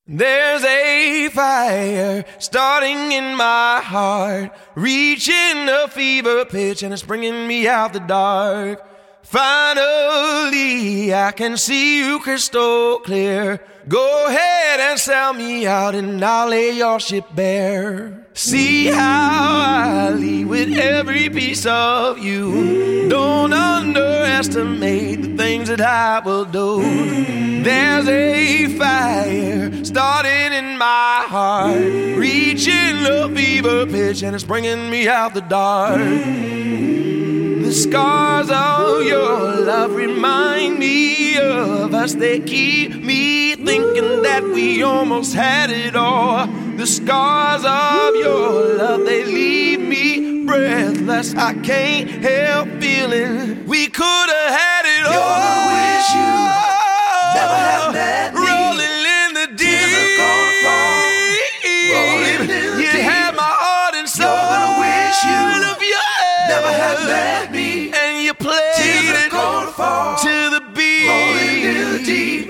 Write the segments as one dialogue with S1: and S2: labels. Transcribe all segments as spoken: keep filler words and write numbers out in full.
S1: There's a fire starting in my heart, reaching a fever pitch, and it's bringing me out the dark. Finally, I can see you crystal clear. Go ahead and sell me out, and I'll lay your ship bare. See how I leave with every piece of you. Don't underestimate the things that I will do. There's a fire starting in my heart, reaching a fever pitch, and it's bringing me out the dark. The scars of your love remind me of us. They keep me thinking that we almost had it all. The scars of your love, they leave me breathless. I can't help feeling we could have had it all.
S2: You're gonna wish you never have met me.
S1: Rolling in the deep,
S2: tears are gonna fall. Rolling in the
S1: you
S2: deep.
S1: had my heart and soul.
S2: You're gonna wish you
S1: of your head.
S2: never have met me.
S1: And you played
S2: Tears are
S1: it
S2: gonna fall.
S1: to the beat.
S2: Rolling in the deep.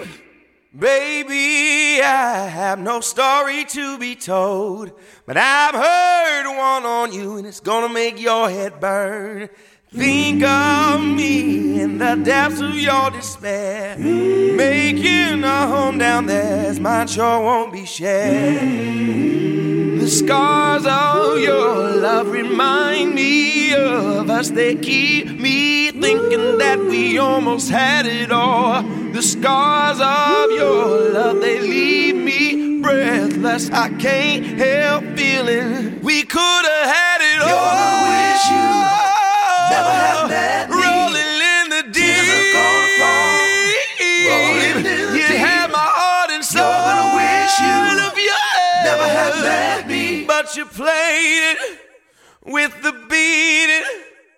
S1: Baby, I have no story to be told, but I've heard one on you, and it's gonna make your head burn. Think of me in the depths of your despair, making a home down there as mine sure won't be shared. The scars of your love remind me of us. They keep me thinking that we almost had it all. The scars of your love, they leave me breathless. I can't help feeling we could have had it all.
S2: You're gonna wish you never have met me.
S1: Rolling in the deep,
S2: Tears are gonna fall. Rolling in the
S1: you
S2: deep.
S1: had my heart and soul.
S2: You're gonna wish you
S1: of your head.
S2: never have met me.
S1: But you played it with the beat.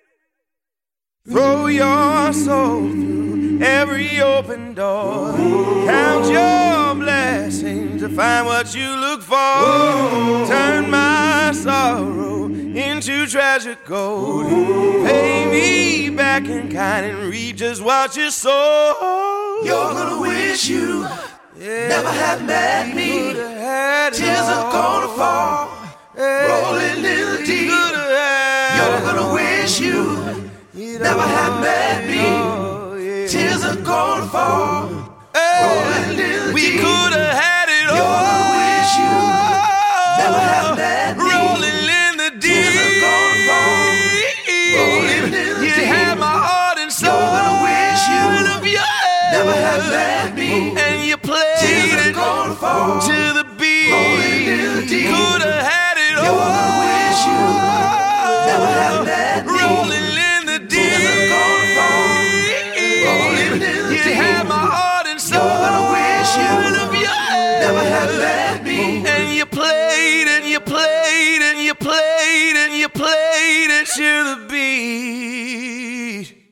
S1: Throw your soul through every open door. Count your blessings to find what you look for. Turn my sorrow into treasure gold. Pay me back in kind and read just what you sow.
S2: You're gonna wish you
S1: Yeah,
S2: never have met me.
S1: coulda had it
S2: Tears are
S1: all.
S2: gonna fall.
S1: Yeah,
S2: Rolling in the deep.
S1: coulda had
S2: You're
S1: it
S2: gonna wish you
S1: all.
S2: never have met me.
S1: Oh, yeah.
S2: Tears are gonna fall.
S1: Hey,
S2: Rolling in the
S1: we
S2: deep.
S1: could have had it
S2: You're
S1: all.
S2: gonna wish you never have met me.
S1: Rolling in the deep.
S2: Tears are gonna fall. Rolling in the
S1: you
S2: deep.
S1: had my heart and soul.
S2: You're gonna wish you
S1: of your head.
S2: never have met me.
S1: And you played
S2: Tears are
S1: it
S2: gonna fall.
S1: to the beat.
S2: Rolling in the deep.
S1: Could have had it all.
S2: You're gonna wish you never have met me.
S1: Rolling in the deep.
S2: Tears are gonna fall. Rolling in the
S1: you
S2: deep.
S1: had my heart and soul.
S2: You're gonna wish you
S1: of your head.
S2: never have met me.
S1: And you played and you played and you played and you played it to the beat.